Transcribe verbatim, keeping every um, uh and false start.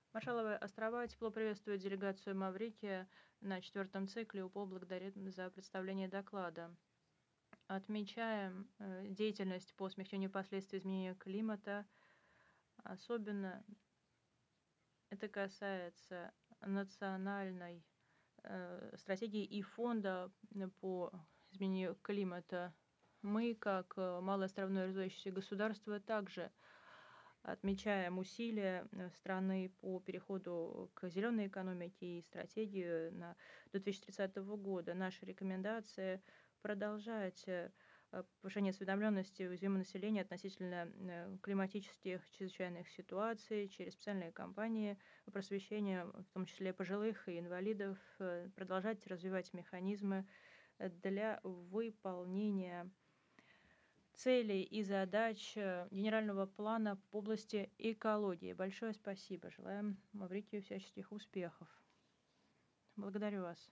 Маршалловы острова тепло приветствуют делегацию Маврикия на четвертом цикле. УПО благодарит за представление доклада. Отмечаем э, деятельность по смягчению последствий изменения климата. Особенно это касается национальной э, стратегии и фонда по изменению климата. Мы, как э, малоостровное развивающееся государство, также отмечаем усилия страны по переходу к зеленой экономике и стратегию на до две тысячи тридцатого года. Наша рекомендация продолжать повышение осведомленности уязвимого населения относительно климатических чрезвычайных ситуаций через специальные кампании просвещения, в том числе пожилых и инвалидов, продолжать развивать механизмы для выполнения целей и задач генерального плана в области экологии. Большое спасибо. Желаем Маврикию всяческих успехов. Благодарю вас.